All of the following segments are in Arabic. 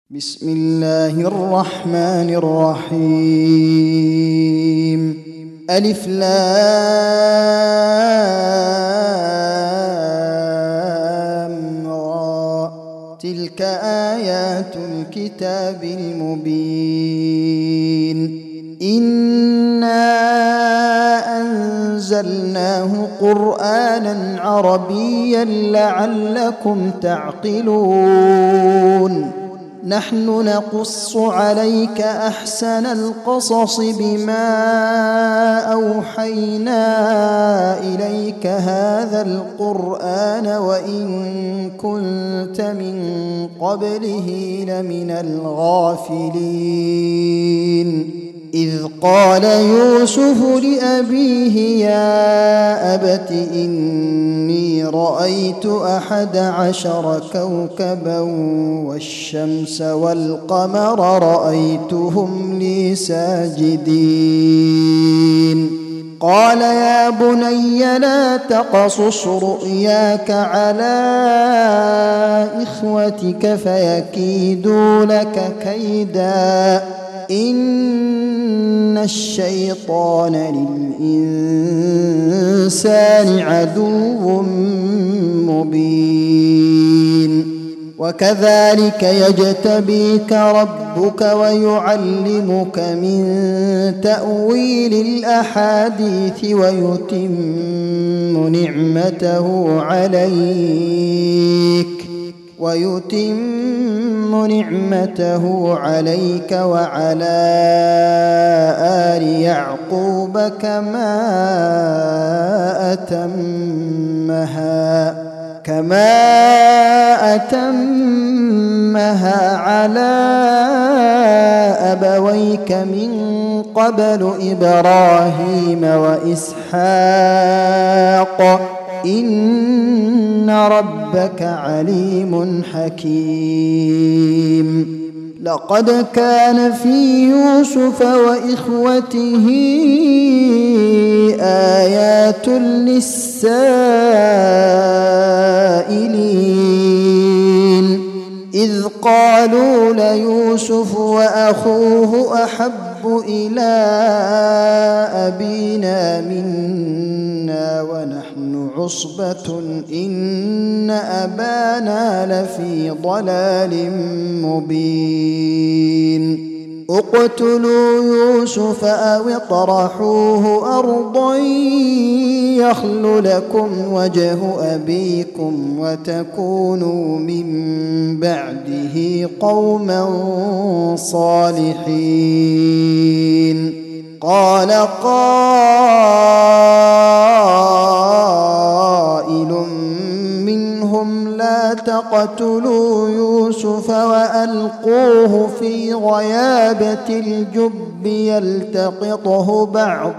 بسم الله الرحمن الرحيم. ألف لام را، تلك آيات الكتاب المبين. إنا أنزلناه قرآنا عربيا لعلكم تعقلون. نحن نقص عليك أحسن القصص بما أوحينا إليك هذا القرآن وإن كنت من قبله لمن الغافلين. إذ قال يوسف لأبيه يا أبت إني رأيت 11 كوكبا والشمس والقمر رأيتهم لي ساجدين. قال يا بني لا تقصص رؤياك على إخوتك فيكيدوا لك كيدا إن الشيطان للإنسان عدو مبين. وكذلك يجتبيك ربك ويعلمك من تأويل الأحاديث ويتم نعمته عليك وعلى آل يعقوب كما أتمها على أبويك من قبل إبراهيم وإسحاق إن ربك عليم حكيم. لقد كان في يوسف وإخوته آيات للسائلين إذ قالوا ليوسف وأخوه أحب إلى أبينا منا ونحن عصبة إن أبانا لفي ضلال مبين. اقتلوا يوسف أو اطرحوه أرضا يخل لكم وجه أبيكم وتكونوا من بعده قوما صالحين. قال قائل منهم لا تقتلوا يوسف وألقوه في غيابة الجب يلتقطه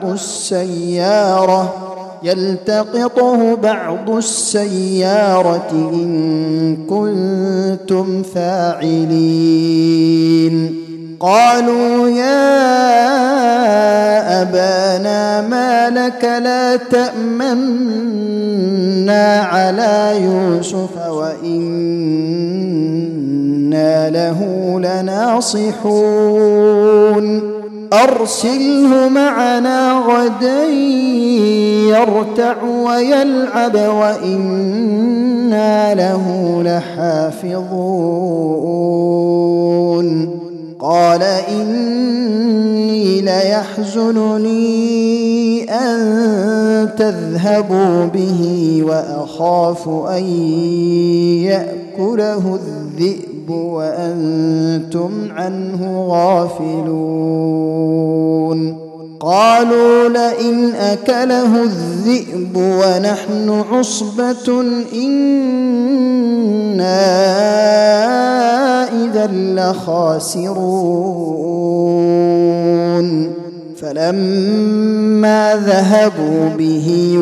بعض السيارة إن كنتم فاعلين. قالوا يا أبانا ما لك لا تأمنا على يوسف وإنا له لناصحون. أرسله معنا غدا يرتع ويلعب وإنا له لحافظون. قال إني ليحزنني أن تذهبوا به وأخاف أن يأكله الذئب وأنتم عنه غافلون. قالوا لئن أكله الذئب ونحن عصبة إنا إذا لخاسرون. فلما ذهبوا به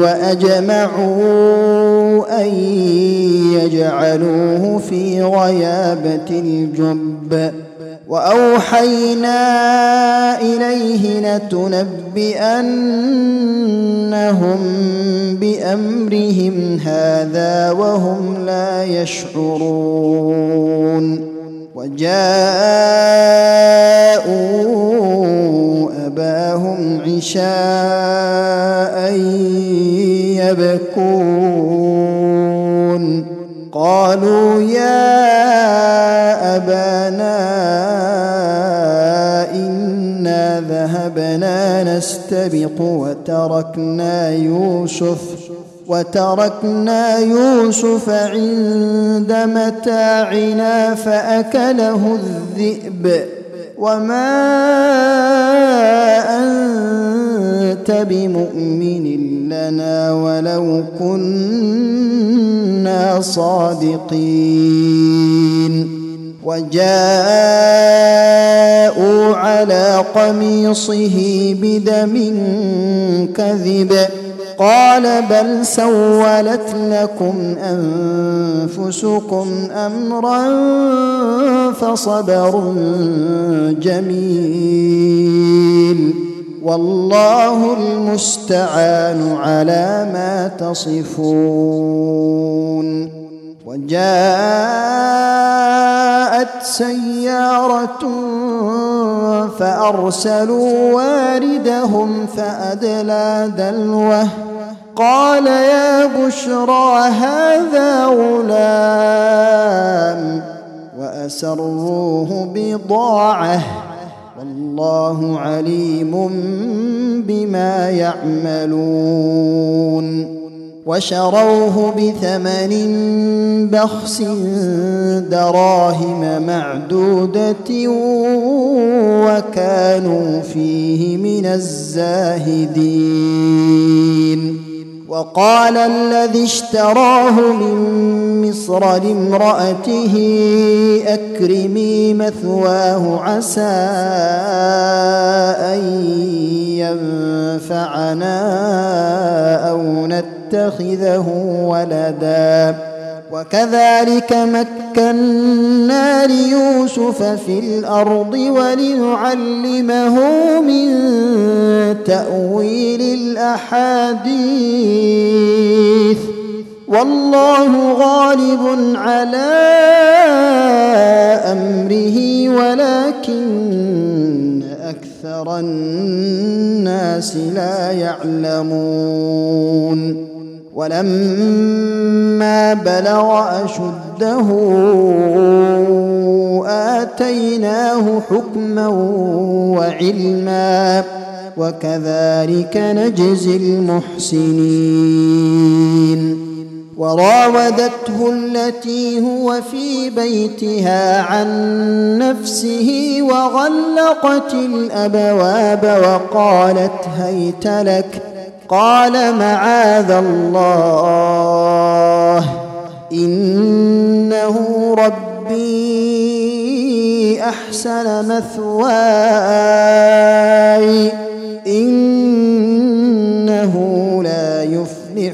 وأجمعوا أن يجعلوه في غيابة الجب وأوحينا إليه لتنبئنهم بأمرهم هذا وهم لا يشعرون. وجاءوا أباهم عشاء يبكون قالوا يا أبانا إنا ذهبنا نستبق وتركنا يوسف عند متاعنا فأكله الذئب وما أنت بمؤمن لنا ولو كنا صادقين وجاءوا على قميصه بدم كذب قال بل سولت لكم أنفسكم أمرا فصبر جميل والله المستعان على ما تصفون. وجاءت سيارة فأرسلوا واردهم فأدلى دلوه قال يا بشرى هذا غلام وأسروه بضاعة والله عليم بما يعملون وشروه بثمن بخس دراهم معدودة وكانوا فيه من الزاهدين. وقال الذي اشتراه من مصر لامرأته أكرمي مثواه عسى أن ينفعنا أو نتخذه ولدا وكذلك مكنا ليوسف في الأرض ولنعلمه من تأويل الأحاديث والله غالب على أمره ولكن أكثر الناس لا يعلمون. ولما بلغ أشده آتيناه حكما وعلما وكذلك نجزي المحسنين. وراودته التي هو في بيتها عن نفسه وغلقت الأبواب وقالت هيت لك قال معاذ الله إنه ربي أحسن مثواي إنه لا يفلح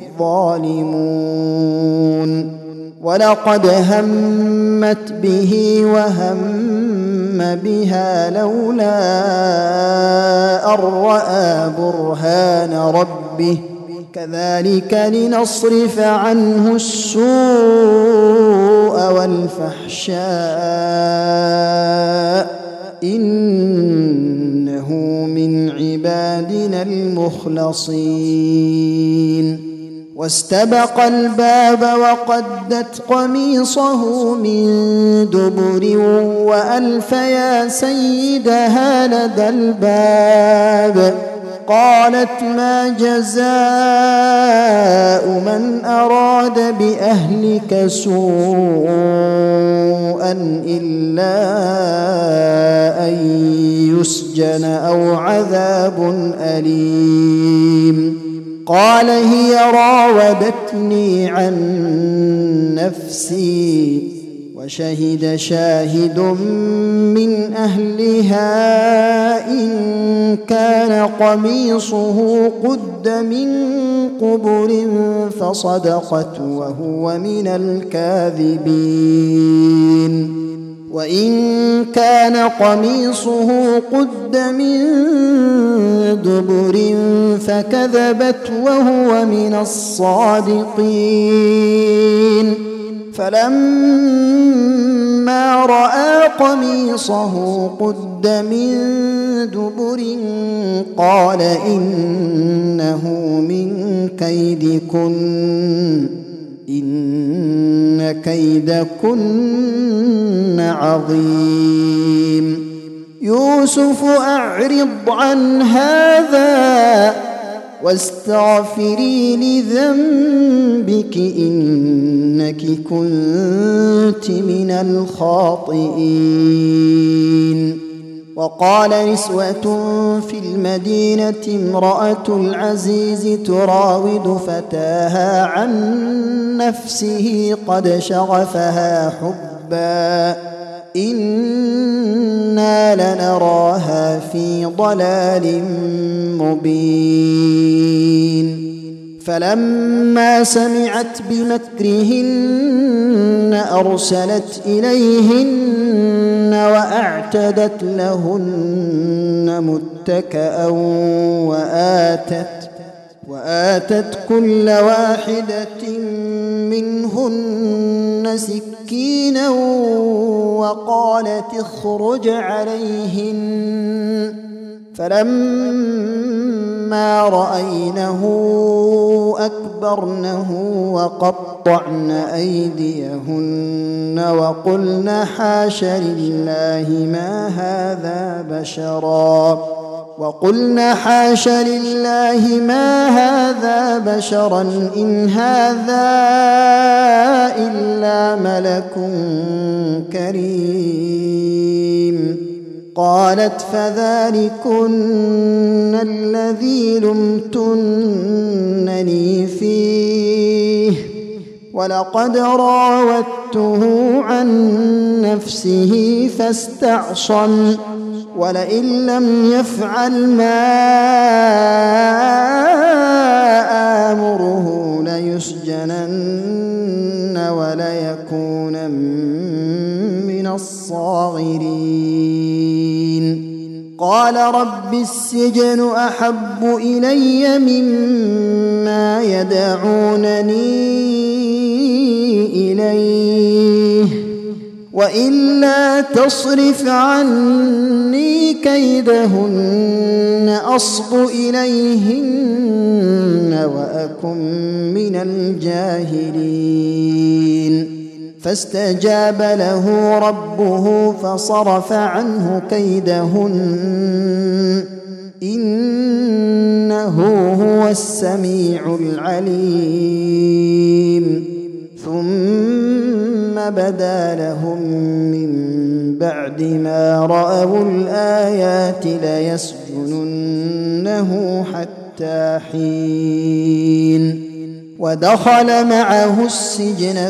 الظالمون. ولقد همت به وهم بها لولا أن رأى برهان ربه كذلك لنصرف عنه السوء والفحشاء إنه من عبادنا المخلصين. واستبق الباب وقدت قميصه من دبر وألف يا سيدها لدى الباب قالت ما جزاء من أراد بأهلك سوءا إلا أن يسجن أو عذاب أليم. قال هي راودتني عن نفسي وشهد شاهد من أهلها إن كان قميصه قد من قبل فصدقت وهو من الكاذبين وإن كان قميصه قد من دبر فكذبت وهو من الصادقين. فلما رأى قميصه قد من دبر قال إنه من كيدكن إن كيدكن عظيم. يوسف أعرض عن هذا واستغفري لذنبك إنك كنت من الخاطئين. وقال نسوة في المدينة امرأة العزيز تراود فتاها عن نفسه قد شغفها حبا إنا لنراها في ضلال مبين. فلما سمعت بمكرهن أرسلت إليهن وأعتدت لهن متكأ وآتت كل واحدة منهن سكينا وقالت اخرج عليهن. فلما رأينه أكبرنه وقطعن أيديهن وقلن حاش لله ما هذا بشرا إن هذا إلا ملك كريم. قالت فذلكن الذي لمتنني فيه ولقد راودته عن نفسه فاستعصم ولئن لم يفعل ما آمره ليسجنن وليكون من الصاغرين. قال رب السجن أحب إلي مما يدعونني إليه وإلا تصرف عني كيدهن أصب إليهن وأكن من الجاهلين. فاستجاب له ربه فصرف عنه كيدهن إنه هو السميع العليم. ثم بدا لهم من بعد ما رأوا الآيات ليسجننه حتى حين. ودخل معه السجن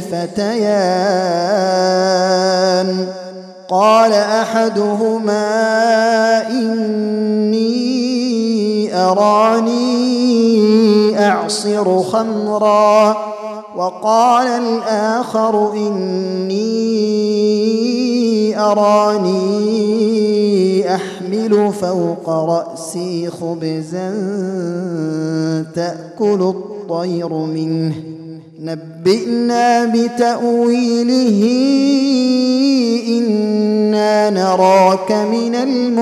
فتيان قال أحدهما إني أراني أعصر خمرا وقال الآخر إني أراني أحمل فوق رأسي خبزا تأكل الطير منه نبئنا بتأويله إنا نراك من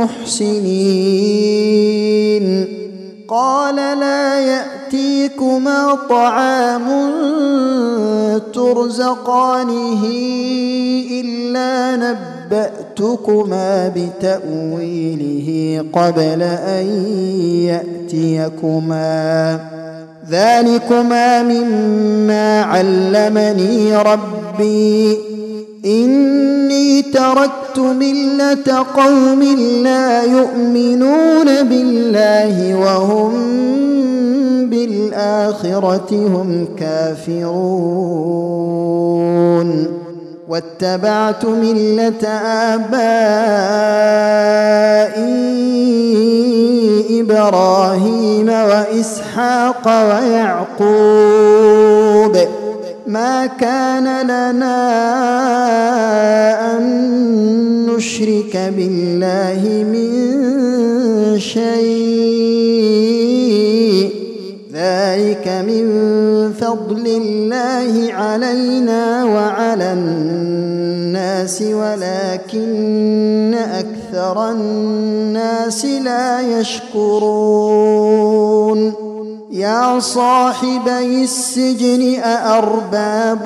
المحسنين. قال لا يأتيكما طعام ترزقانه إلا نبأتكما بتأويله قبل أن يأتيكما ذلكما مما علمني ربي إني تركت ملة قوم لا يؤمنون بالله وهم بالآخرة هم كافرون واتبعت ملة آبائي إبراهيم وإسحاق ويعقوب ما كان لنا أن نشرك بالله من شيء ذلك من فضل الله علينا وعلى الناس الناس ولكن أكثر الناس لا يشكرون يا صاحبي السجن أأرباب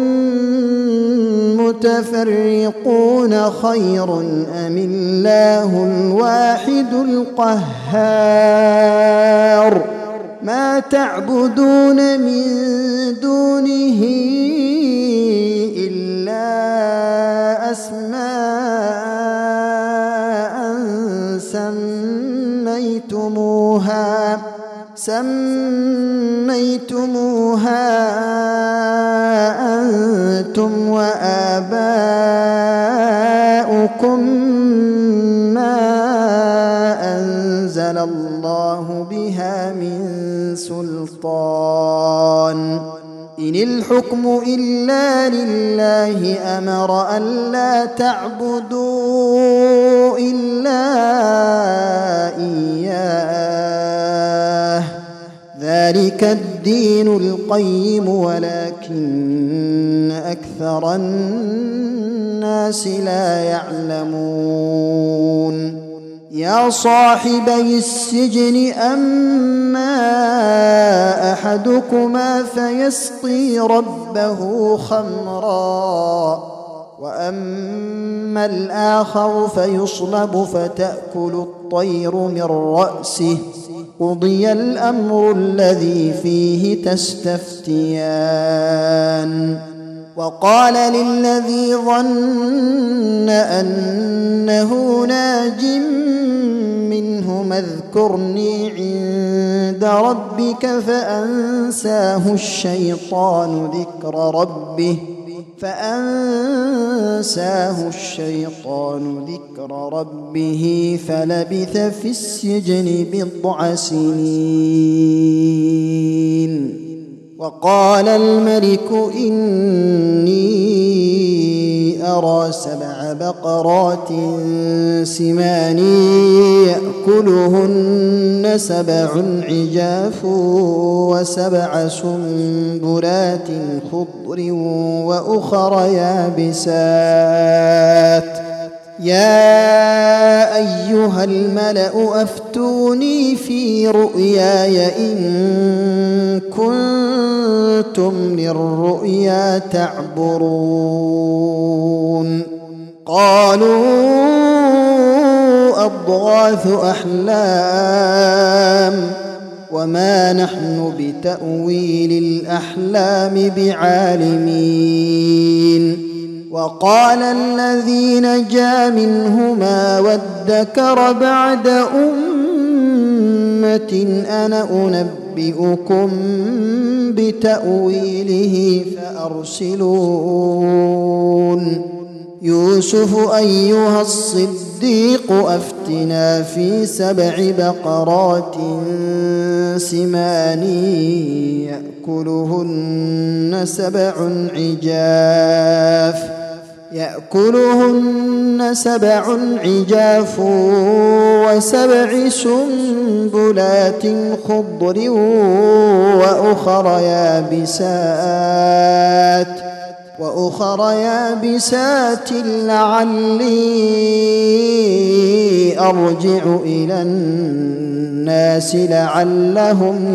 متفرقون خير أم الله الواحد القهار ما تعبدون من دونه إلا أسماء سميتموها أنتم وآباؤكم ما أنزل الله بها من سلطان إن الحكم إلا لله أمر ألا تعبدوا إلا إياه ذلك الدين القيم ولكن أكثر الناس لا يعلمون يا صاحبي السجن أما أحدكما فيسقي ربه خمرا وأما الآخر فيصلب فتأكل الطير من رأسه قضي الأمر الذي فيه تستفتيان وقال للذي ظن أنه ناج منهما اذكرني عند ربك فأنساه الشيطان ذكر ربه فلبث في السجن 9 سنين وقال الملك إني أرى 7 بقرات سمان يأكلهن 7 عجاف و7 سنبلات خضر وأخر يابسات يا أيها الملأ أفتوني في رؤياي إن كنتم للرؤيا تعبرون قالوا أضغاث أحلام وما نحن بتأويل الأحلام بعالمين وقال الذي نجا منهما وادكر بعد أمة أنا أنبئكم بتأويله فأرسلون يوسف أيها الصديق أفتنا في 7 بقرات سمان يأكلهن 7 عجاف و7 سنبلات خضر وأخر يابسات لعلي أرجع إلى الناس لعلهم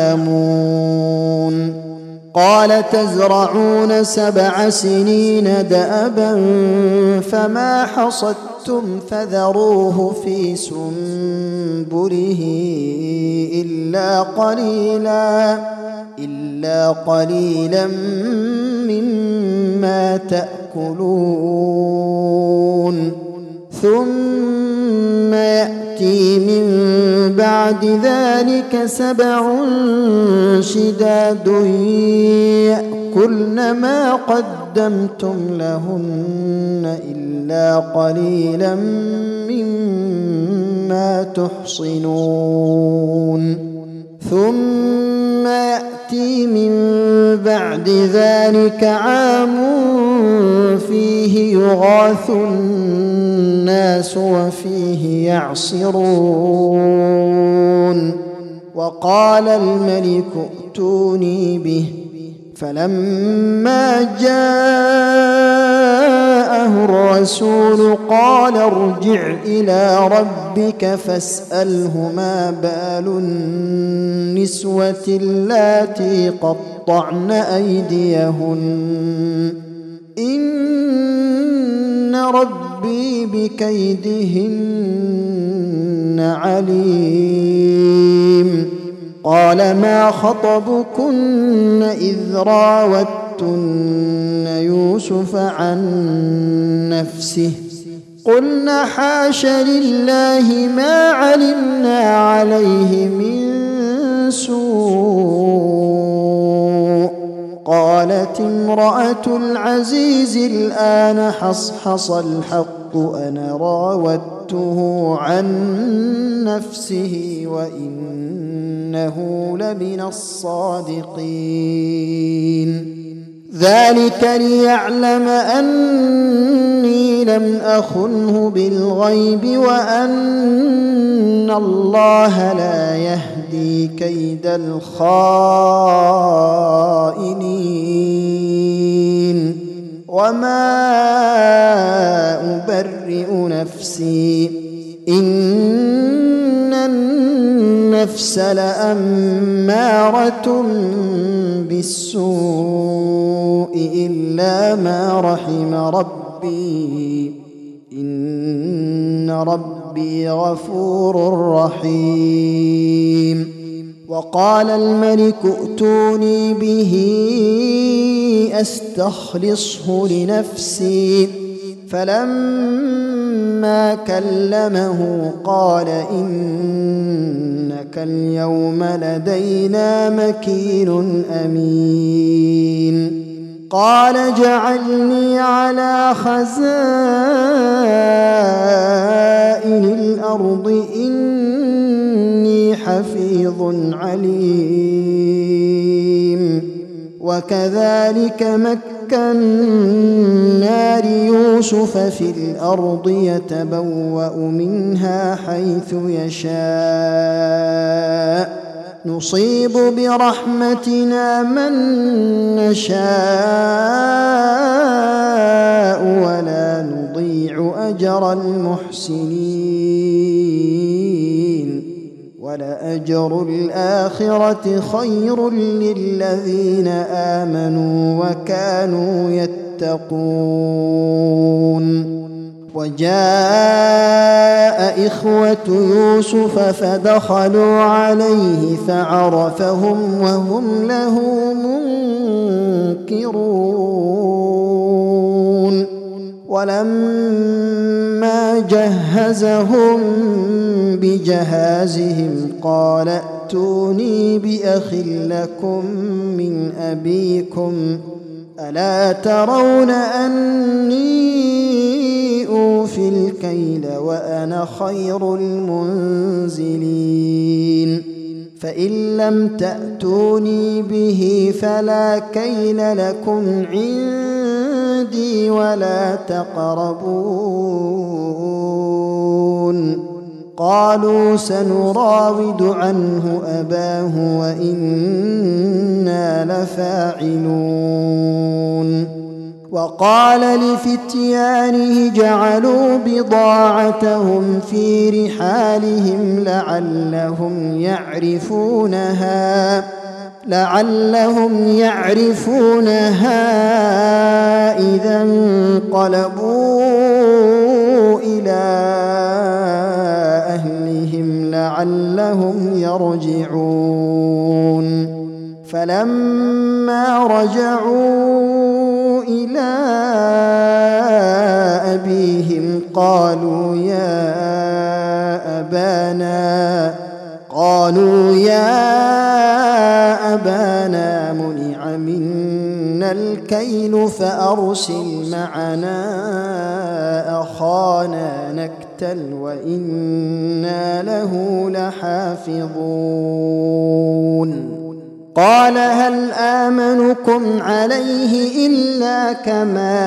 يعلمون قال تزرعون 7 سنين دأبا فما حصدتم فذروه في سنبله إلا قليلا مما تأكلون ثم يأتي من بعد ذلك 7 شداد يأكلن ما قدمتم لهن إلا قليلا مما تحصنون ثم يأتي من بعد ذلك عام فيه يغاث الناس وفيه يعصرون وقال الملك ائتوني به فلما جاءه الرسول قال ارجع إلى ربك فاسأله ما بال النسوة اللاتي قطعن أيديهن إن ربي بكيدهن عليم. قال ما خطبكن إذ راوتن يوسف عن نفسه قلنا حاش لله ما علمنا عليه من سوء. قالت امرأة العزيز الآن حصحص الحق أنا راودته عن نفسه وإنه لمن الصادقين. ذلك ليعلم أني لم أخنه بالغيب وأن الله لا يهدي كيد الخائنين. وما أبرئ نفسي إن النفس لأمارة بالسوء إلا ما رحم ربي إن ربي غفور رحيم. وقال الملك ائتوني به أستخلصه لنفسي فلما كلمه قال إنك اليوم لدينا مكين أمين. قال اجعلني على خزائن الأرض إني حفيظ عليم. وكذلك مكنا ليوسف في الأرض يتبوأ منها حيث يشاء نصيب برحمتنا من نشاء ولا نضيع أجر المحسنين. ولأجر الآخرة خير للذين آمنوا وكانوا يتقون. وجاء إخوة يوسف فدخلوا عليه فعرفهم وهم له منكرون. ولما جهزهم بجهازهم قال ائتوني بأخ لكم من أبيكم ألا ترون أني أوفي الكيل وأنا خير المنزلين. فإن لم تأتوني به فلا كيل لكم عندي ولا تقربون. قالوا سنراود عنه أباه وإنا لفاعلون. وقال لفتيانه جعلوا بضاعتهم في رحالهم لعلهم يعرفونها إذا انقلبوا إلى أهلهم لعلهم يرجعون. فلما رجعوا إلى أبيهم قالوا يا أبانا منع منا الكيل فأرسل معنا أخانا نكتل وإنا له لحافظون. قال هل آمنكم عليه إلا كما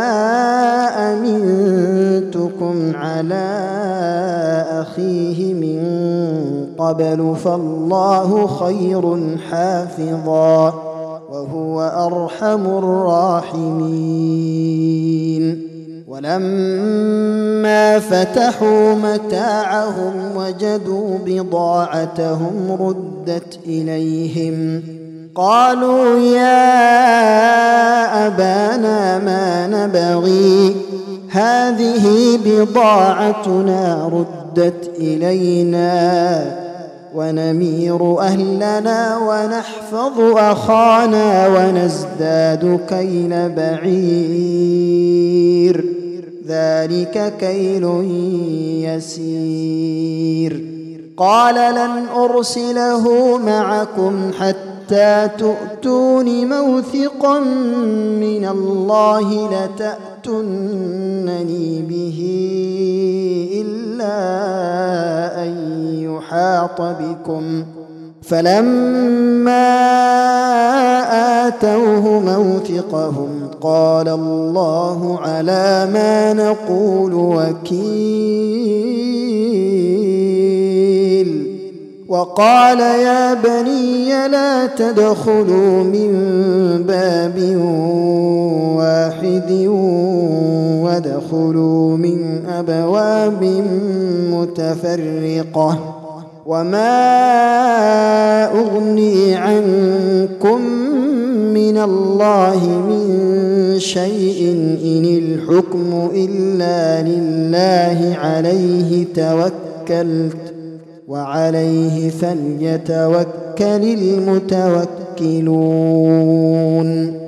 أمنتكم على أخيه من قبل فالله خير حافظا وهو أرحم الراحمين. ولما فتحوا متاعهم وجدوا بضاعتهم ردت إليهم قالوا يا أبانا ما نبغي هذه بضاعتنا ردت إلينا ونمير أهلنا ونحفظ أخانا ونزداد كيل بعير ذلك كيل يسير. قال لن أرسله معكم حتى تؤتون موثقا من الله لتأتونني به إلا أن يحاط بكم. فلما آتوه موثقهم قال الله على ما نقول وكيل. وقال يا بني لا تدخلوا من باب واحد وادخلوا من أبواب متفرقة وما أغني عنكم من الله من شيء إن الحكم إلا لله عليه توكلت وعليه فليتوكل المتوكلون.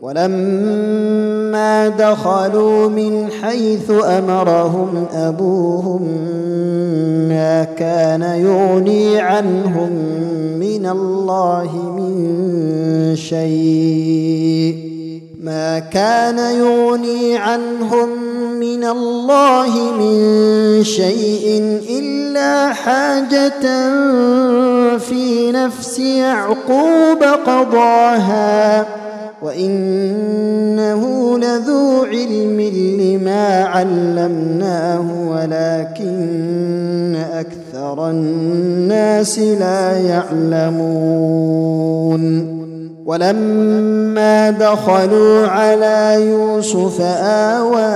ولما دخلوا من حيث أمرهم أبوهم ما كان يغني عنهم من الله من شيء إلا حاجة في نفس يعقوب قضاها وإنه لذو علم لما علمناه ولكن أكثر الناس لا يعلمون. ولما دخلوا على يوسف آوى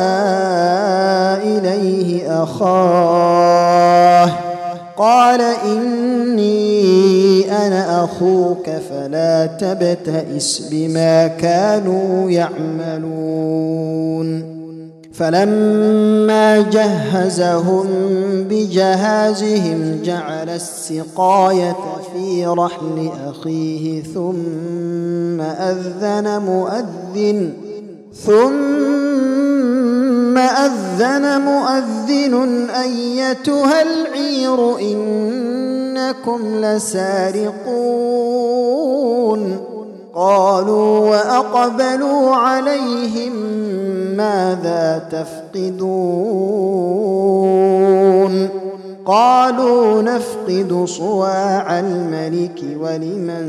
إليه أخاه قال إني أنا أخوك فلا تبتئس بما كانوا يعملون. فلما جهزهم بجهازهم جعل السقاية في رحل أخيه ثم أذن مؤذن أيتها العير إنكم لسارقون. قالوا وأقبلوا عليهم ماذا تفقدون؟ قالوا نفقد صواع الملك ولمن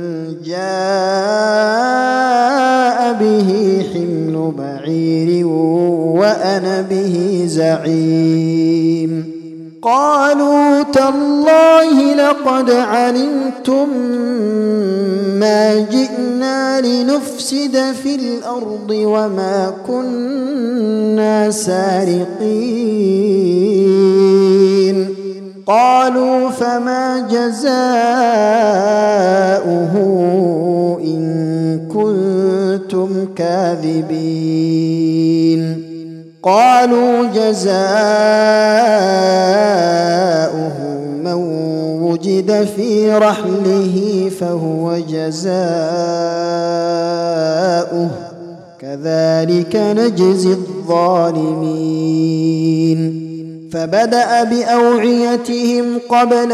جاء به حمل بعير وأنا به زعيم. قالوا تالله لقد علمتم ما جئنا لنفسد في الأرض وما كنا سارقين. قالوا فما جزاؤه إن كنتم كاذبين؟ قالوا جزاؤه من وجد في رحله فهو جزاؤه كذلك نجزي الظالمين. فبدأ بأوعيتهم قبل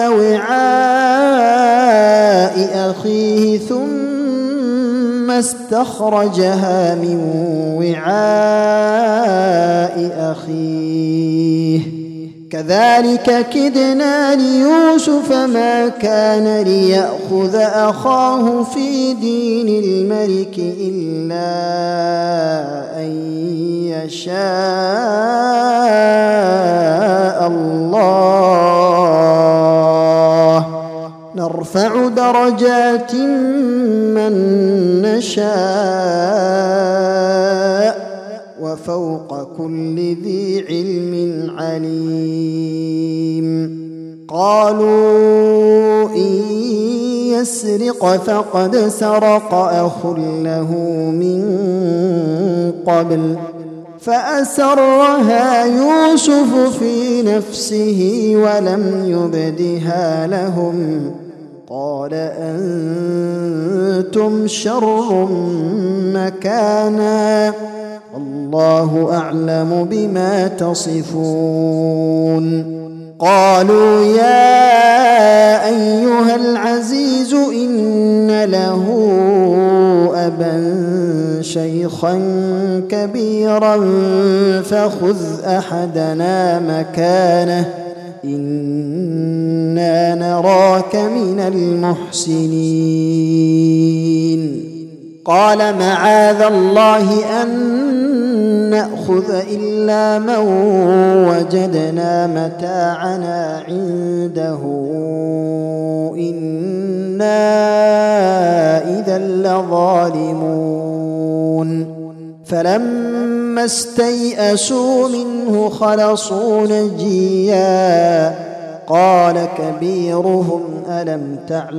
وعاء أخيه ثم استخرجها من وعاء أخيه كذلك كدنا ليوسف ما كان ليأخذ أخاه في دين الملك إلا أن يشاء الله نرفع نرفع درجات من نشاء وفوق كل ذي علم عليم. قالوا إن يسرق فقد سرق أخ له من قبل فأسرها يوسف في نفسه ولم يبدها لهم قال أنتم شر مكانا والله أعلم بما تصفون. قالوا يا أيها العزيز إن له أبا شيخا كبيرا فخذ أحدنا مكانه إنا نراك من المحسنين. قال معاذ الله أن نأخذ إلا من وجدنا متاعنا عنده إنا إذا لظالمون. فلما استيئسوا منه خلصوا نجيا قال كبيرهم ألم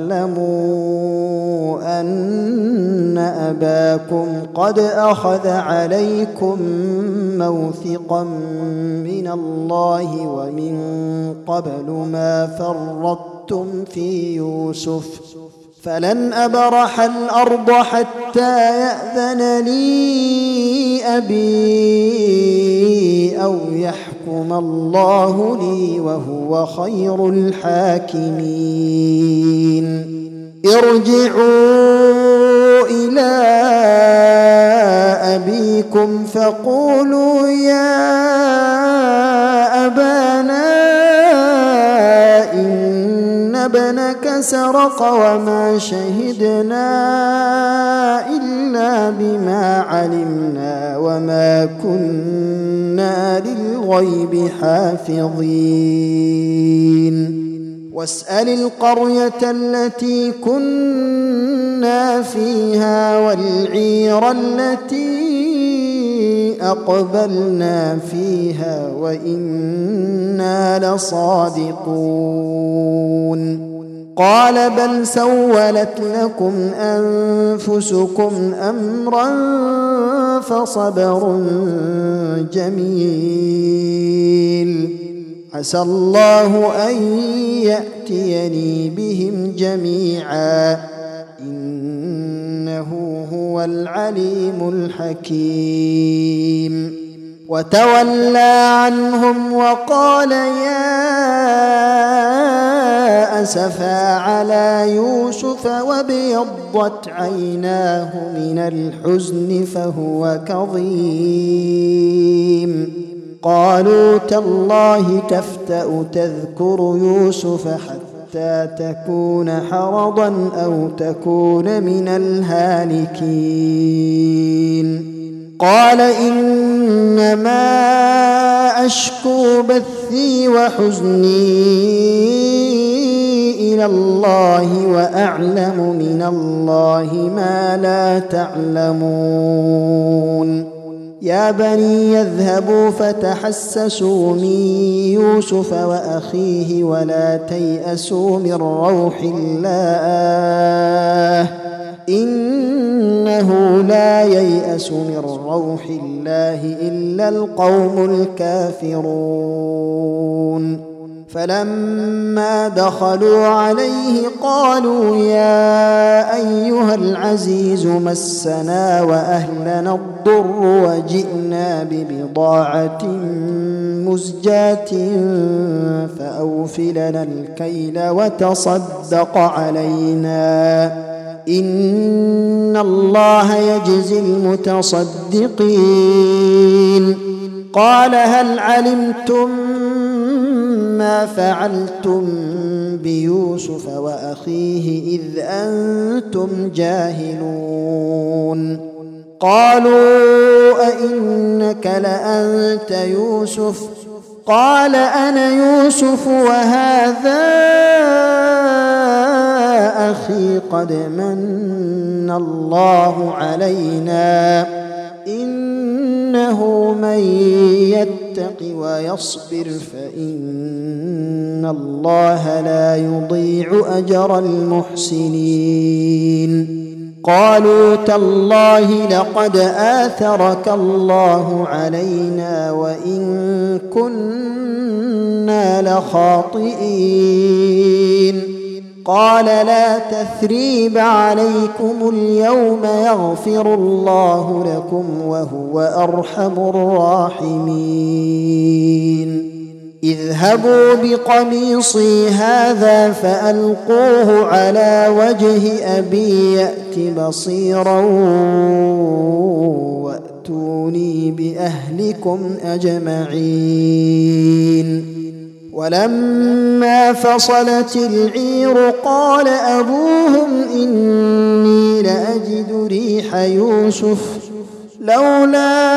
تعلموا أن أباكم قد أخذ عليكم موثقا من الله ومن قبل ما فرطتم في يوسف فلن أبرح الأرض حتى يأذن لي أبي أو يحكم الله لي وهو خير الحاكمين. ارجعوا إلى أبيكم فقولوا يا أبانا إن ابنك سرق وما شهدنا إلا بما علمنا وما كنا للغيب حافظين. واسأل القرية التي كنا فيها والعير التي أقبلنا فيها وإنا لصادقون. قال بل سولت لكم أنفسكم أمرا فصبر جميل عسى الله أن يأتيني بهم جميعا إنه هو العليم الحكيم. وتولى عنهم وقال يا أسفا على يوسف وابيضت عيناه من الحزن فهو كظيم. قالوا تالله تفتأ تذكر يوسف حتى تكون حرضا أو تكون من الهالكين. قال إنما أشكو بثي وحزني إلى الله وأعلم من الله ما لا تعلمون. يا بني يذهبوا فتحسسوا من يوسف وأخيه ولا تيأسوا من روح الله إنه لا ييأس من روح الله إلا القوم الكافرون. فلما دخلوا عليه قالوا يا أيها العزيز مسنا وأهلنا الضر وجئنا ببضاعة مزجاة فأوف لنا الكيل وتصدق علينا إن الله يجزي المتصدقين. قال هل علمتم ما فعلتم بيوسف وأخيه إذ أنتم جاهلون؟ قالوا أئنك لأنت يوسف؟ قال أنا يوسف وهذا أخي قد من الله علينا إنه من يتق ويصبر فإن الله لا يضيع أجر المحسنين قالوا تالله لقد آثرك الله علينا وإن كنا لخاطئين قال لا تثريب عليكم اليوم يغفر الله لكم وهو أرحم الراحمين اذهبوا بقميصي هذا فألقوه على وجه أبي يأت بصيرا وأتوني بأهلكم أجمعين ولما فصلت العير قال أبوهم إني لأجد ريح يوسف لولا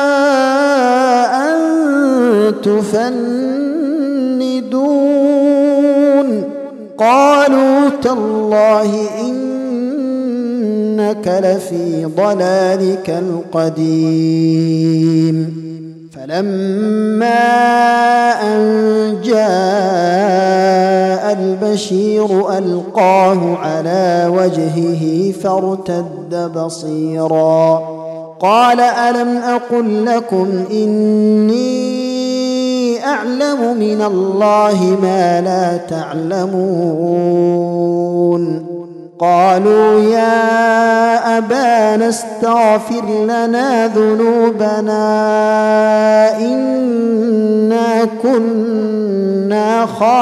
أن تفندون قالوا تالله إنك لفي ضلالك القديم فلما أن جاء البشير ألقاه على وجهه فارتد بصيرا قال ألم أقل لكم إني أعلم من الله ما لا تعلمون قالوا يا أبانا استغفر لنا ذنوبنا إنا كنا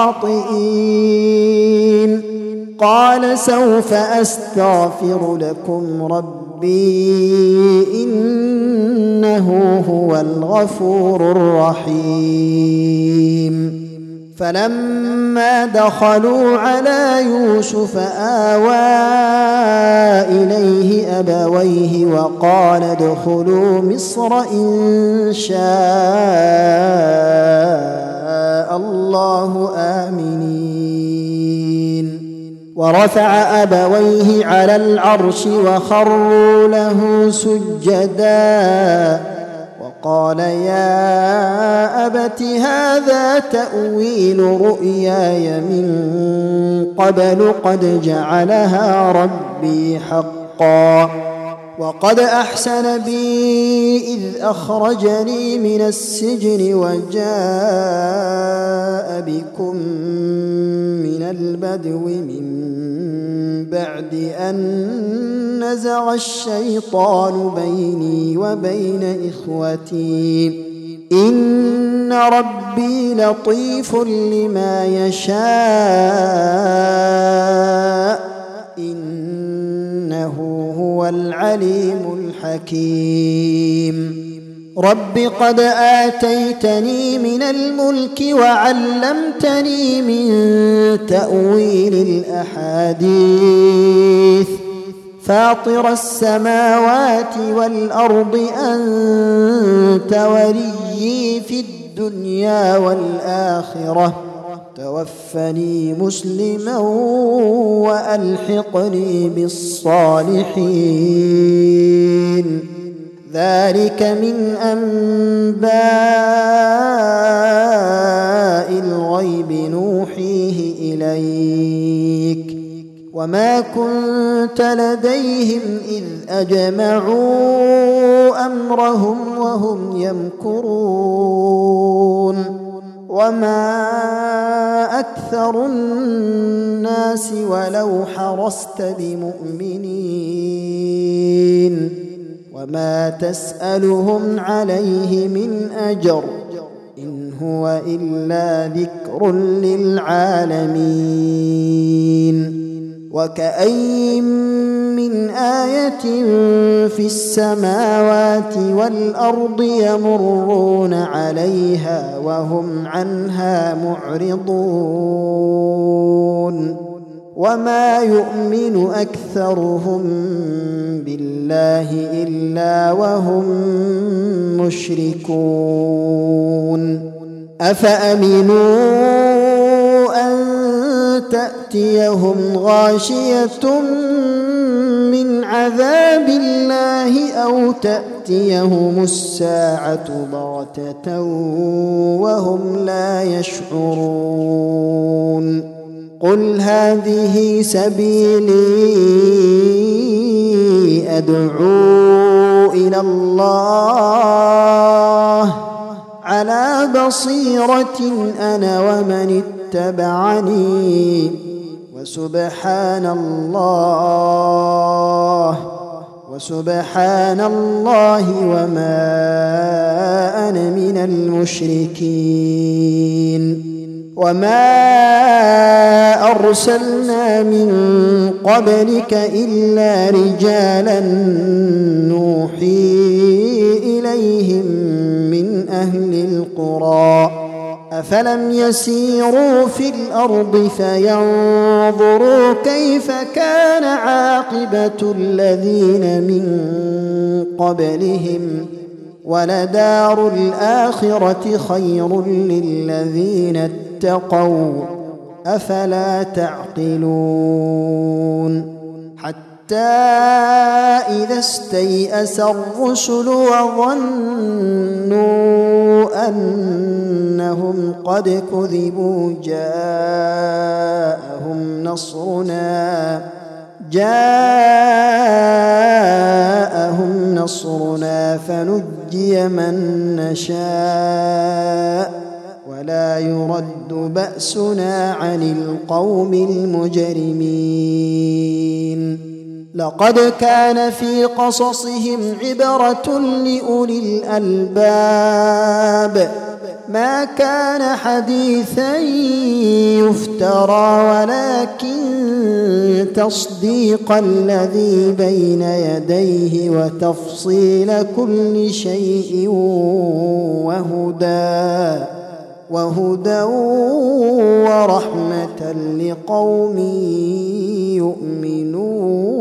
خاطئين قال سوف أستغفر لكم ربي إنه هو الغفور الرحيم فلما دخلوا على يوسف آوى إليه أبويه وقال ادخلوا مصر إن شاء الله آمنين ورفع أبويه على العرش وخروا له سجدا قال يا أبت هذا تأويل رؤياي من قبل قد جعلها ربي حقا وقد أحسن بي إذ أخرجني من السجن وجاء بكم من البدو من بعد أن نزغ الشيطان بيني وبين إخوتي إن ربي لطيف لما يشاء إنه هو العليم الحكيم رب قد آتيتني من الملك وعلمتني من تأويل الأحاديث فاطر السماوات والأرض أنت وليي في الدنيا والآخرة توفني مسلما وألحقني بالصالحين ذلك من أنباء الغيب نوحيه إليك وما كنت لديهم إذ أجمعوا أمرهم وهم يمكرون وما أكثر الناس ولو حرصت بمؤمنين وما تسألهم عليه من أجر إن هو إلا ذكر للعالمين وكأين من آية في السماوات والأرض يمرون عليها وهم عنها معرضون وما يؤمن أكثرهم بالله إلا وهم مشركون أفأمنوا أن تأتيهم غاشية من عذاب الله أو تأتيهم الساعة بغتة وهم لا يشعرون قل هذه سبيلي أدعو إلى الله على بصيرة أنا ومن اتبعني وسبحان الله وما أنا من المشركين وما أرسلنا من قبلك إلا رجالا نوحي إليهم من أهل القرى أفلم يسيروا في الأرض فينظروا كيف كان عاقبة الذين من قبلهم ولدار الآخرة خير للذين اتقوا أفلا تعقلون حتى إذا استيأس الرسل وظنوا أنهم قد كذبوا جاءهم نصرنا فنجي من نشاء ولا يرد بأسنا عن القوم المجرمين لقد كان في قصصهم عبرة لأولي الألباب ما كان حديثا يفترى ولكن تصديق الذي بين يديه وتفصيل كل شيء وهدى ورحمة لقوم يؤمنون